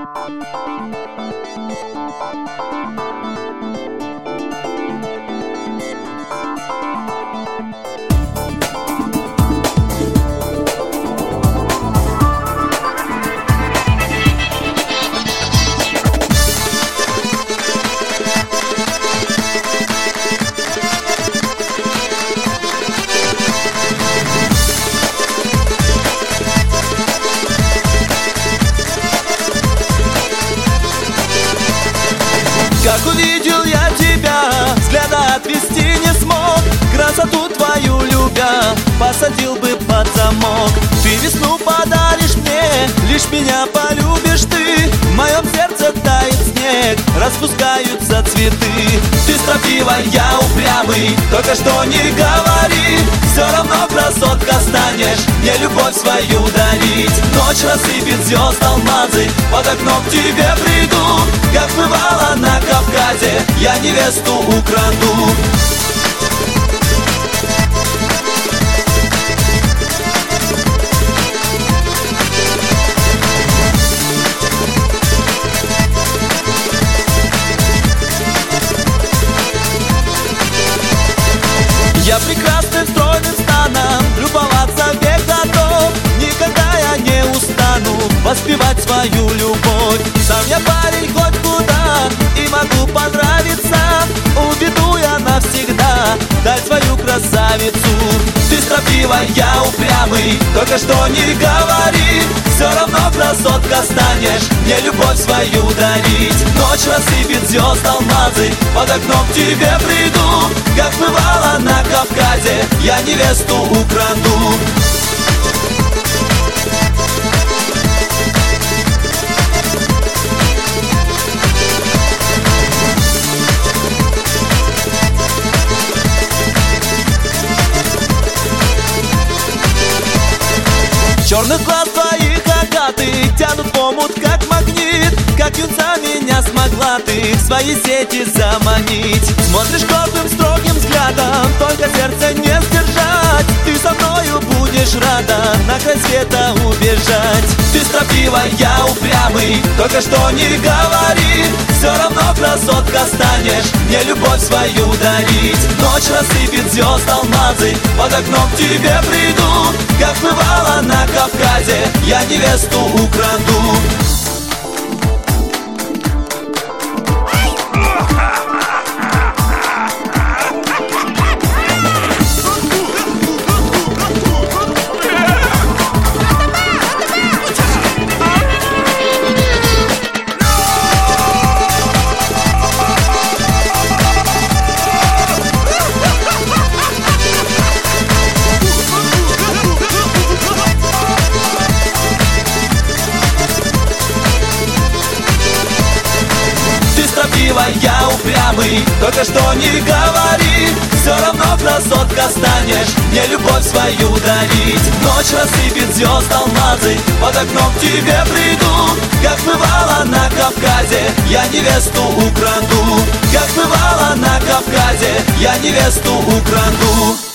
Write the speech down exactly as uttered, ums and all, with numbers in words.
Как увидел я тебя, взгляда отвести не смог. Красоту твою любя, посадил бы под замок. Ты весну подаришь мне, лишь меня полюбишь ты. В моем сердце тает снег, распускаются цветы. Ты строптивая, я упрямый, только что не говори. Все равно красотка станешь, мне любовь свою дарить. Ночь рассыпет звезд алмазы, под окном к тебе приду. Как бывало на Кавказе, я невесту украду. Я прекрасным стройным станом любоваться век готов. Никогда я не устану воспевать свою любовь. Сам я парень хоть куда и могу понравиться. Уведу я навсегда дать свою красавицу. Ты строптивая, я упрямый, только что не говори. Все равно красотка станешь, мне любовь свою дарить. Ночь рассыпет звезд алмазы, под окном к тебе приду. Как бывало на Кавказе, я невесту украду. Черных глаз твоих агатых тянут в омут, как магнит. Как юнца меня смогла ты в свои сети заманить. Смотришь гордым, строгим взглядом, только сердце не сдержать. Ты со мною будешь рада на край света убежать. Ты строптивая, я упрямый, только что не говори. Все равно красотка станешь, мне любовь свою дарить. Ночь рассыпет звезд алмазы, под окном к тебе приду. Как бывало на Кавказе, я невесту украду. Я упрямый, только что не говори. Все равно красотка станешь, мне любовь свою дарить. Ночь рассыпет звезд алмазы, под окном к тебе приду. Как бывало на Кавказе, я невесту украду. Как бывало на Кавказе, я невесту украду.